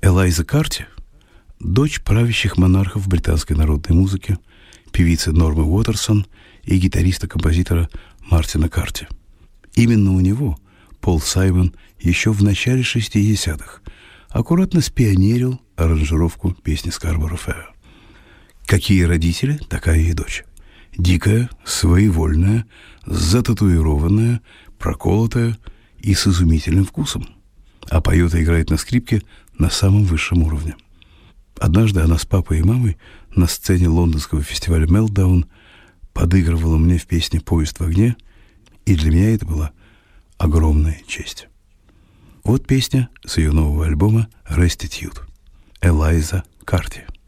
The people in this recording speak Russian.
Элайза Карти – дочь правящих монархов британской народной музыки, певицы Нормы Уотерсон и гитариста-композитора Мартина Карти. Именно у него Пол Саймон еще в начале 60-х аккуратно спионерил аранжировку песни «Скарборо Фэа». Какие родители, такая и дочь. Дикая, своевольная, зататуированная, проколотая и с изумительным вкусом. А поет и играет на скрипке на самом высшем уровне. Однажды она с папой и мамой на сцене лондонского фестиваля «Мелтдаун» подыгрывала мне в песне «Поезд в огне», и для меня это была огромная честь. Вот песня с ее нового альбома «Restitute» Элайза Карти.